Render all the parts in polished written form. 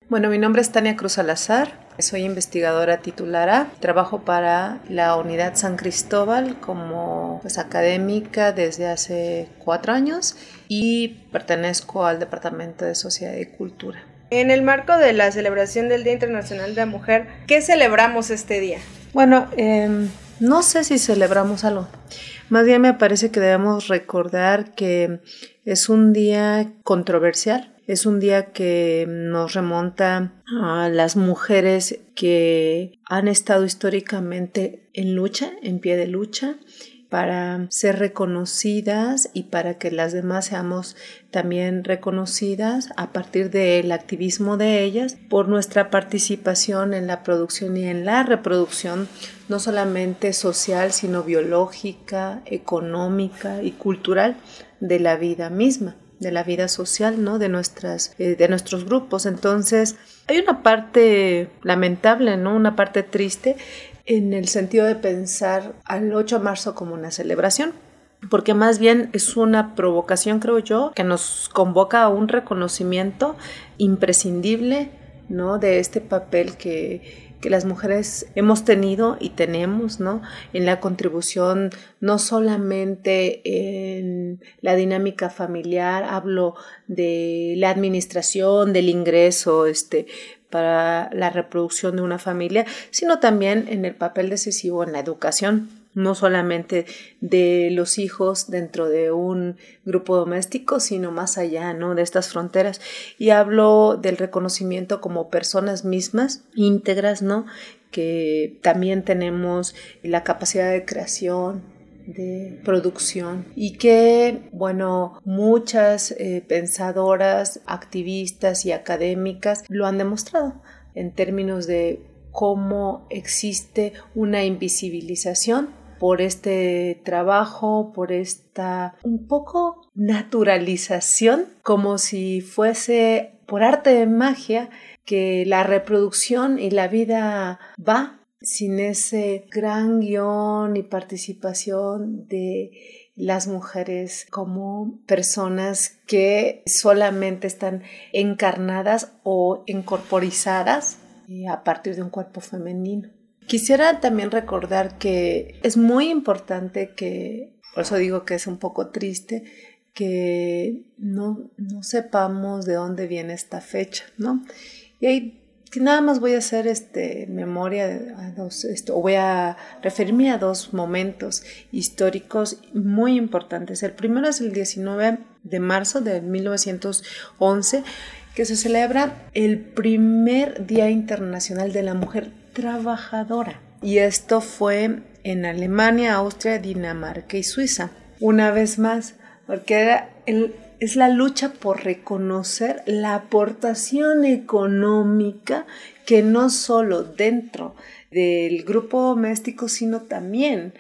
Bueno, mi nombre es Tania Cruz Salazar, soy investigadora titulara, trabajo para la Unidad San Cristóbal como académica desde hace 4 años y pertenezco al Departamento de Sociedad y Cultura. En el marco de la celebración del Día Internacional de la Mujer, ¿qué celebramos este día? Bueno, no sé si celebramos algo. Más bien me parece que debemos recordar que es un día controversial. Es un día que nos remonta a las mujeres que han estado históricamente en lucha, en pie de lucha, para ser reconocidas y para que las demás seamos también reconocidas a partir del activismo de ellas por nuestra participación en la producción y en la reproducción, no solamente social, sino biológica, económica y cultural de la vida misma, de la vida social, ¿no? de nuestros grupos. Entonces, hay una parte lamentable, ¿no? Una parte triste en el sentido de pensar al 8 de marzo como una celebración, porque más bien es una provocación, creo yo, que nos convoca a un reconocimiento imprescindible, ¿no? de este papel que las mujeres hemos tenido y tenemos, ¿no? en la contribución no solamente en la dinámica familiar, hablo de la administración, del ingreso, para la reproducción de una familia, sino también en el papel decisivo en la educación, no solamente de los hijos dentro de un grupo doméstico, sino más allá, ¿no? de estas fronteras. Y hablo del reconocimiento como personas mismas, íntegras, ¿no? que también tenemos la capacidad de creación, de producción y que, bueno, muchas pensadoras, activistas y académicas lo han demostrado en términos de cómo existe una invisibilización por este trabajo, por esta un poco naturalización, como si fuese por arte de magia que la reproducción y la vida va sin ese gran guión y participación de las mujeres como personas que solamente están encarnadas o incorporizadas a partir de un cuerpo femenino. Quisiera también recordar que es muy importante que, por eso digo que es un poco triste, que no sepamos de dónde viene esta fecha, ¿no? Y ahí que nada más voy a hacer memoria a dos, o voy a referirme a 2 momentos históricos muy importantes. El primero es el 19 de marzo de 1911, que se celebra el primer Día Internacional de la Mujer Trabajadora. Y esto fue en Alemania, Austria, Dinamarca y Suiza. Una vez más, porque es la lucha por reconocer la aportación económica que no solo dentro del grupo doméstico, sino también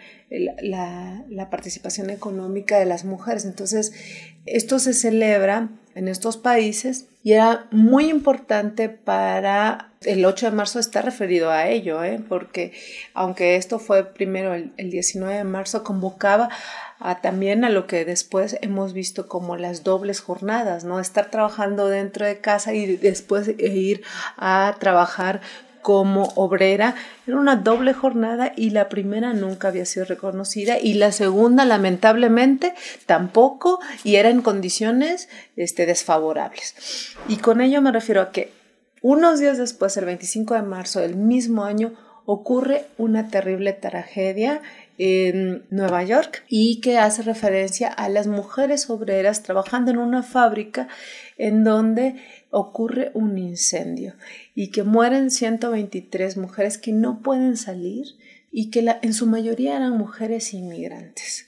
la participación económica de las mujeres. Entonces, esto se celebra en estos países y era muy importante para el 8 de marzo, está referido a ello, porque aunque esto fue primero el 19 de marzo, convocaba también a lo que después hemos visto como las dobles jornadas, ¿no? Estar trabajando dentro de casa y después ir a trabajar como obrera. Era una doble jornada y la primera nunca había sido reconocida y la segunda lamentablemente tampoco, y era en condiciones desfavorables. Y con ello me refiero a que unos días después, el 25 de marzo del mismo año, ocurre una terrible tragedia en Nueva York y que hace referencia a las mujeres obreras trabajando en una fábrica en donde ocurre un incendio y que mueren 123 mujeres que no pueden salir y que en su mayoría eran mujeres inmigrantes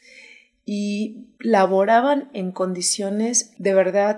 y laboraban en condiciones de verdad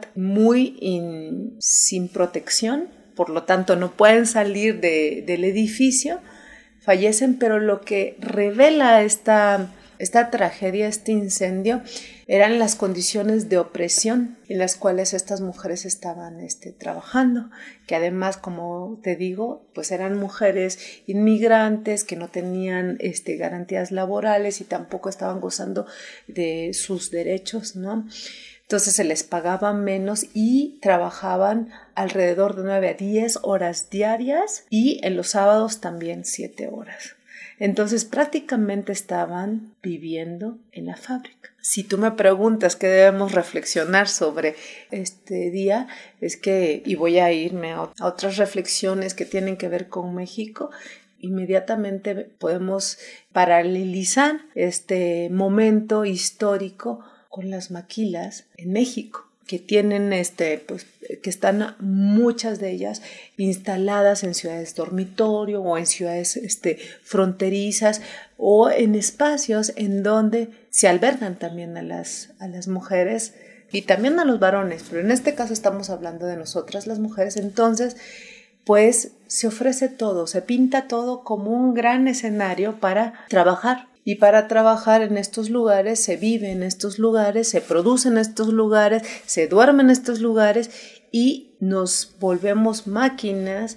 muy sin protección, por lo tanto no pueden salir del edificio, fallecen, pero lo que revela esta tragedia, este incendio, eran las condiciones de opresión en las cuales estas mujeres estaban trabajando, que además, como te digo, pues eran mujeres inmigrantes que no tenían garantías laborales y tampoco estaban gozando de sus derechos, ¿no? Entonces se les pagaba menos y trabajaban alrededor de 9 a 10 horas diarias y en los sábados también 7 horas. Entonces prácticamente estaban viviendo en la fábrica. Si tú me preguntas qué debemos reflexionar sobre este día, es que, y voy a irme a otras reflexiones que tienen que ver con México, inmediatamente podemos paralelizar este momento histórico con las maquilas en México, que tienen que están muchas de ellas instaladas en ciudades dormitorio o en ciudades fronterizas o en espacios en donde se albergan también a las mujeres y también a los varones, pero en este caso estamos hablando de nosotras las mujeres. Entonces pues se ofrece todo, se pinta todo como un gran escenario para trabajar. Y para trabajar en estos lugares, se vive en estos lugares, se produce en estos lugares, se duerme en estos lugares y nos volvemos máquinas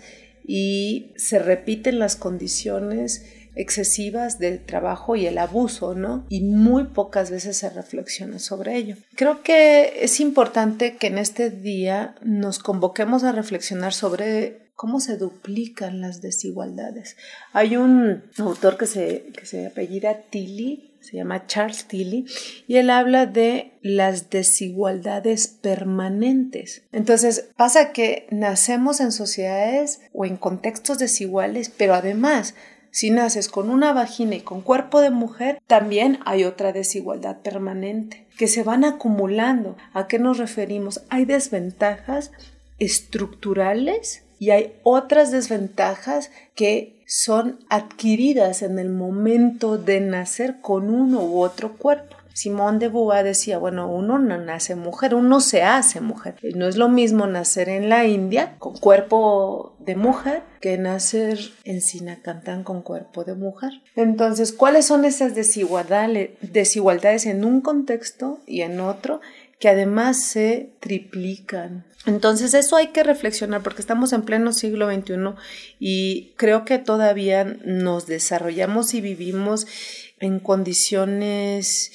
y se repiten las condiciones excesivas del trabajo y el abuso, ¿no? Y muy pocas veces se reflexiona sobre ello. Creo que es importante que en este día nos convoquemos a reflexionar sobre cómo se duplican las desigualdades. Hay un autor que se apellida Tilly, se llama Charles Tilly, y él habla de las desigualdades permanentes. Entonces, pasa que nacemos en sociedades o en contextos desiguales, pero además, si naces con una vagina y con cuerpo de mujer, también hay otra desigualdad permanente, que se van acumulando. ¿A qué nos referimos? Hay desventajas estructurales y hay otras desventajas que son adquiridas en el momento de nacer con uno u otro cuerpo. Simone de Beauvoir decía, bueno, uno no nace mujer, uno se hace mujer. No es lo mismo nacer en la India con cuerpo de mujer que nacer en Sinacantán con cuerpo de mujer. Entonces, ¿cuáles son esas desigualdades en un contexto y en otro que además se triplican? Entonces eso hay que reflexionar porque estamos en pleno siglo XXI y creo que todavía nos desarrollamos y vivimos en condiciones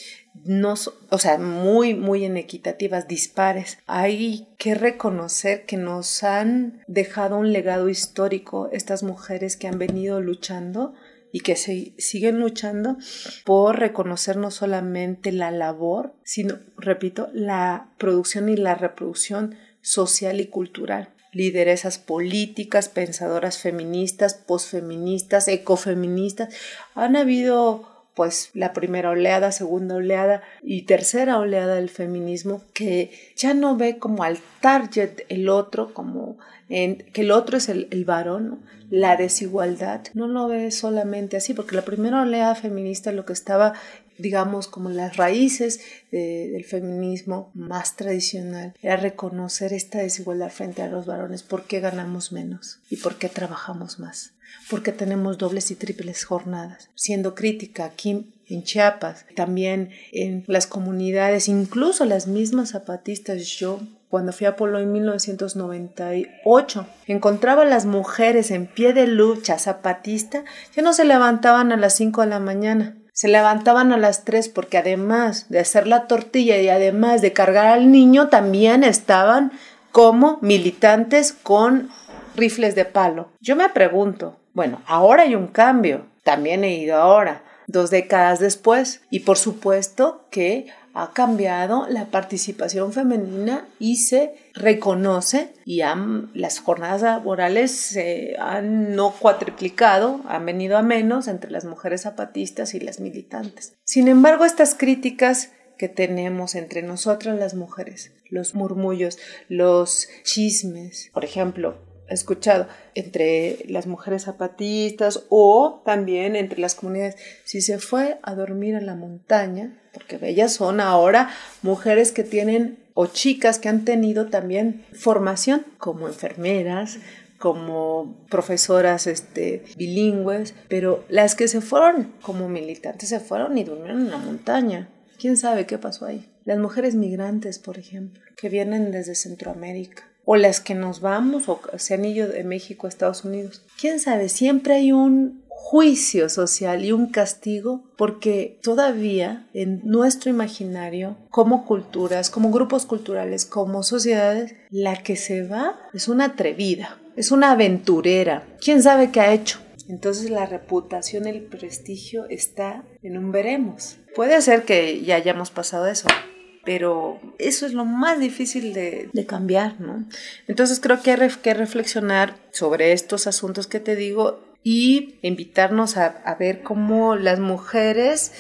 muy, muy inequitativas, dispares. Hay que reconocer que nos han dejado un legado histórico estas mujeres que han venido luchando y que siguen luchando por reconocer no solamente la labor, sino, repito, la producción y la reproducción social y cultural. Lideresas políticas, pensadoras feministas, posfeministas, ecofeministas. Han habido pues la primera oleada, segunda oleada y tercera oleada del feminismo que ya no ve como al target el otro, que el otro es el varón, ¿no? La desigualdad no lo ve solamente así, porque la primera oleada feminista lo que estaba, digamos, como las raíces del feminismo más tradicional era reconocer esta desigualdad frente a los varones. ¿Por qué ganamos menos? ¿Y por qué trabajamos más? Porque tenemos dobles y triples jornadas. Siendo crítica aquí en Chiapas, también en las comunidades, incluso las mismas zapatistas, yo cuando fui a Polo en 1998, encontraba a las mujeres en pie de lucha zapatista, ya no se levantaban a las 5 de la mañana, se levantaban a las 3 porque además de hacer la tortilla y además de cargar al niño, también estaban como militantes con rifles de palo. Yo me pregunto, bueno, ahora hay un cambio, también he ido ahora, 2 décadas después, y por supuesto que ha cambiado la participación femenina y se reconoce y las jornadas laborales se han no cuatriplicado, han venido a menos entre las mujeres zapatistas y las militantes. Sin embargo, estas críticas que tenemos entre nosotras las mujeres, los murmullos, los chismes, por ejemplo, he escuchado entre las mujeres zapatistas o también entre las comunidades, si se fue a dormir a la montaña, porque ellas son ahora mujeres que tienen o chicas que han tenido también formación como enfermeras, como profesoras bilingües, pero las que se fueron como militantes se fueron y durmieron en la montaña. ¿Quién sabe qué pasó ahí? Las mujeres migrantes, por ejemplo, que vienen desde Centroamérica, o las que nos vamos o se han ido de México a Estados Unidos. ¿Quién sabe? Siempre hay un juicio social y un castigo, porque todavía en nuestro imaginario, como culturas, como grupos culturales, como sociedades, la que se va es una atrevida, es una aventurera. ¿Quién sabe qué ha hecho? Entonces la reputación, el prestigio está en un veremos. Puede ser que ya hayamos pasado eso, pero eso es lo más difícil de cambiar, ¿no? Entonces creo que hay que reflexionar sobre estos asuntos que te digo y invitarnos a ver cómo las mujeres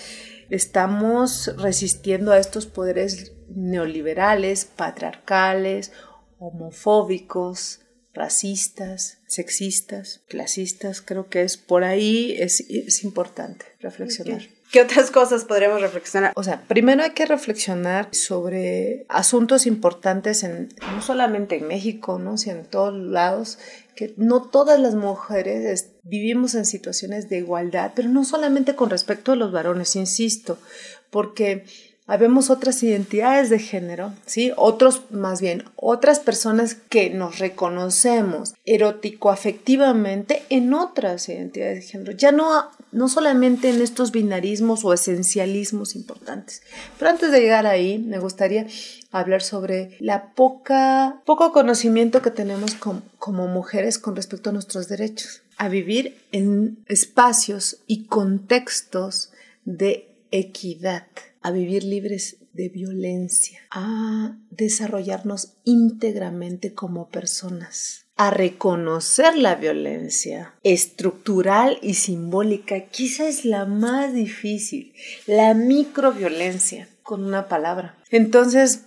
estamos resistiendo a estos poderes neoliberales, patriarcales, homofóbicos, racistas, sexistas, clasistas. Creo que es por ahí, es importante reflexionar. Okay. ¿Qué otras cosas podríamos reflexionar? O sea, primero hay que reflexionar sobre asuntos importantes no solamente en México, ¿no? Sino en todos lados, que no todas las mujeres vivimos en situaciones de igualdad, pero no solamente con respecto a los varones, insisto, porque habemos otras identidades de género, ¿sí? Otras personas que nos reconocemos erótico-afectivamente en otras identidades de género. Ya no solamente en estos binarismos o esencialismos importantes. Pero antes de llegar ahí, me gustaría hablar sobre la poco conocimiento que tenemos como mujeres con respecto a nuestros derechos, a vivir en espacios y contextos de equidad, a vivir libres de violencia, a desarrollarnos íntegramente como personas, a reconocer la violencia estructural y simbólica, quizá es la más difícil, la microviolencia, con una palabra. Entonces,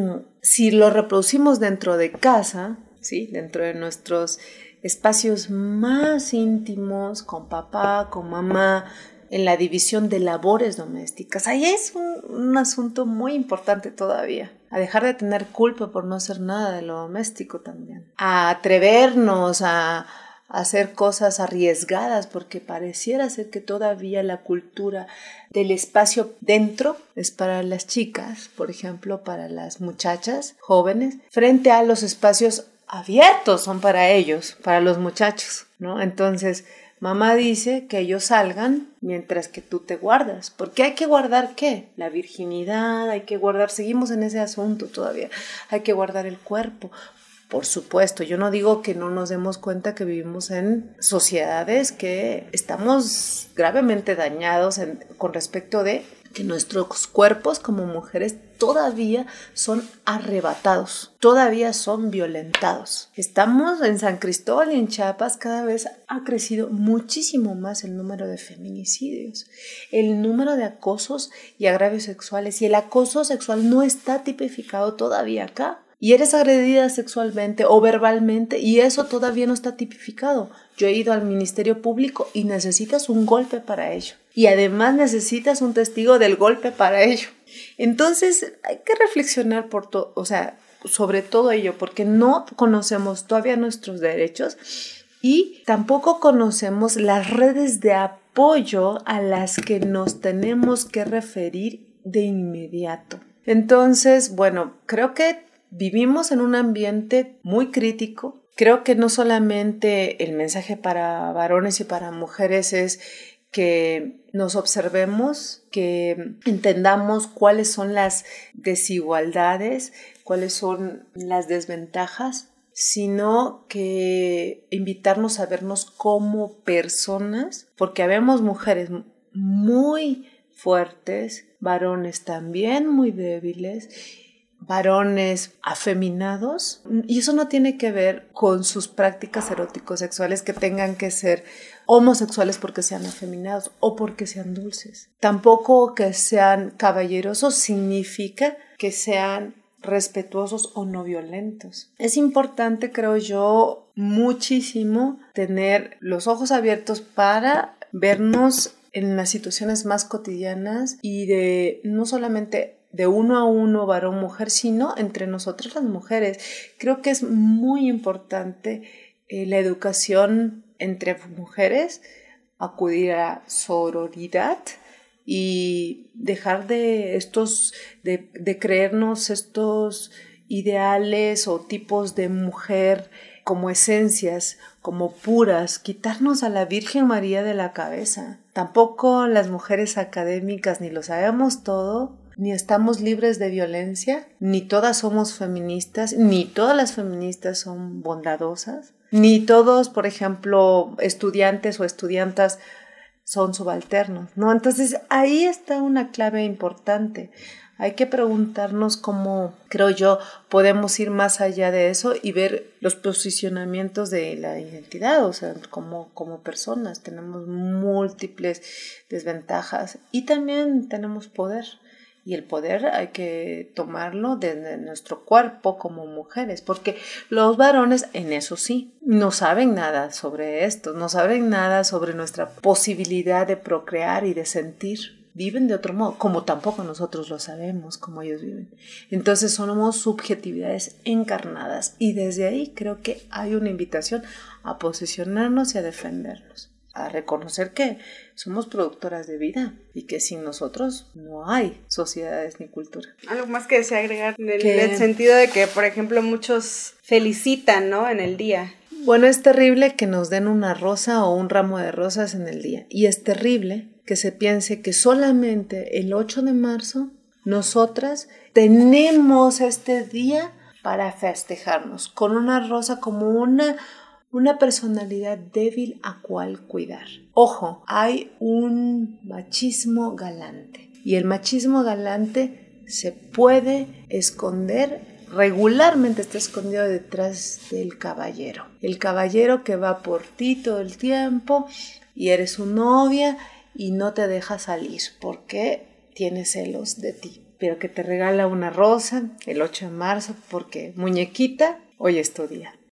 si lo reproducimos dentro de casa, ¿sí? Dentro de nuestros espacios más íntimos, con papá, con mamá, en la división de labores domésticas. Ahí es un asunto muy importante todavía. A dejar de tener culpa por no hacer nada de lo doméstico también. A atrevernos a hacer cosas arriesgadas, porque pareciera ser que todavía la cultura del espacio dentro es para las chicas, por ejemplo, para las muchachas jóvenes, frente a los espacios abiertos son para ellos, para los muchachos, ¿no? Entonces, mamá dice que ellos salgan mientras que tú te guardas. ¿Por qué hay que guardar qué? La virginidad, hay que guardar, seguimos en ese asunto todavía, hay que guardar el cuerpo. Por supuesto, yo no digo que no nos demos cuenta que vivimos en sociedades que estamos gravemente dañados con respecto de que nuestros cuerpos como mujeres todavía son arrebatados, todavía son violentados. Estamos en San Cristóbal y en Chiapas, cada vez ha crecido muchísimo más el número de feminicidios, el número de acosos y agravios sexuales, y el acoso sexual no está tipificado todavía acá. Y eres agredida sexualmente o verbalmente y eso todavía no está tipificado. Yo he ido al Ministerio Público y necesitas un golpe para ello. Y además necesitas un testigo del golpe para ello. Entonces hay que reflexionar sobre todo ello, porque no conocemos todavía nuestros derechos y tampoco conocemos las redes de apoyo a las que nos tenemos que referir de inmediato. Entonces, bueno, creo que vivimos en un ambiente muy crítico. Creo que no solamente el mensaje para varones y para mujeres es que nos observemos, que entendamos cuáles son las desigualdades, cuáles son las desventajas, sino que invitarnos a vernos como personas, porque habemos mujeres muy fuertes, varones también muy débiles, varones afeminados, y eso no tiene que ver con sus prácticas eróticos sexuales que tengan que ser homosexuales porque sean afeminados o porque sean dulces. Tampoco que sean caballerosos significa que sean respetuosos o no violentos. Es importante, creo yo, muchísimo tener los ojos abiertos para vernos en las situaciones más cotidianas y de no solamente de uno a uno, varón, mujer, sino entre nosotras las mujeres. Creo que es muy importante la educación entre mujeres, acudir a sororidad y dejar de creernos estos ideales o tipos de mujer como esencias como puras, quitarnos a la Virgen María de la cabeza. Tampoco las mujeres académicas ni lo sabemos todo, ni estamos libres de violencia, ni todas somos feministas, ni todas las feministas son bondadosas, ni todos, por ejemplo, estudiantes o estudiantas son subalternos, ¿no? Entonces ahí está una clave importante. Hay que preguntarnos cómo, creo yo, podemos ir más allá de eso y ver los posicionamientos de la identidad, o sea, como personas tenemos múltiples desventajas y también tenemos poder. Y el poder hay que tomarlo desde nuestro cuerpo como mujeres, porque los varones, en eso sí, no saben nada sobre esto, no saben nada sobre nuestra posibilidad de procrear y de sentir. Viven de otro modo, como tampoco nosotros lo sabemos, como ellos viven. Entonces somos subjetividades encarnadas y desde ahí creo que hay una invitación a posicionarnos y a defendernos, a reconocer que somos productoras de vida y que sin nosotros no hay sociedades ni cultura. Algo más que desea agregar en el sentido de que, por ejemplo, muchos felicitan, ¿no?, en el día. Bueno, es terrible que nos den una rosa o un ramo de rosas en el día y es terrible que se piense que solamente el 8 de marzo nosotras tenemos este día para festejarnos con una rosa como una personalidad débil a cual cuidar. Ojo, hay un machismo galante y el machismo galante se puede esconder, regularmente está escondido detrás del caballero. El caballero que va por ti todo el tiempo y eres su novia y no te deja salir porque tiene celos de ti, pero que te regala una rosa el 8 de marzo porque muñequita, hoy es tu día.